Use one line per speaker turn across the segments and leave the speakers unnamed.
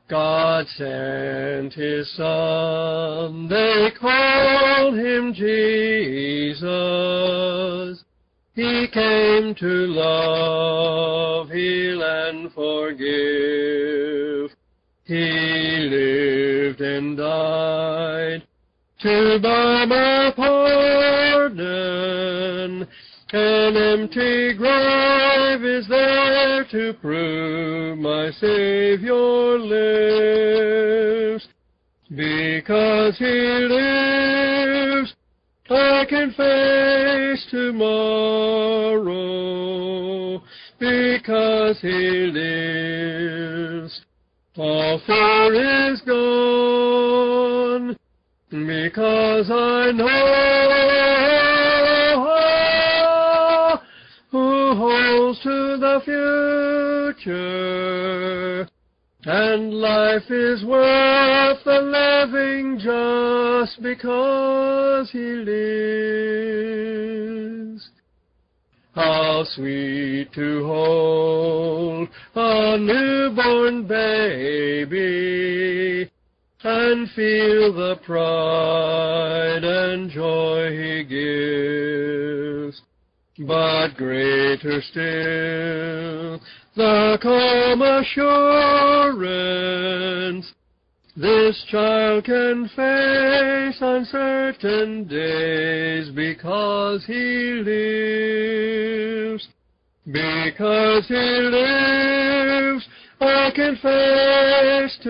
God sent His Son, they called Him Jesus. He came to love, heal, and forgive. He lived and died to buy my pardon. An empty grave is there to prove my Savior lives. Because He lives, I can face tomorrow. Because He lives, all fear is gone. Because I know who holds to the future, and life is worth the living just because He lives. How sweet to hold a newborn baby and feel the pride and joy He gives. But greater still, the calm assurance this child can face uncertain days because He lives. Because He lives, I can face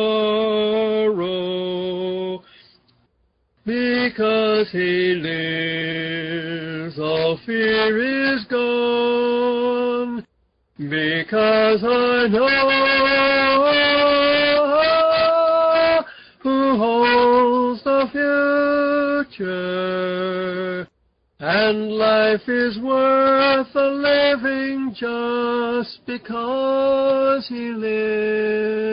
tomorrow. Because He lives, all fear is gone. Because I know who holds the future, and life is worth the living just because He lives.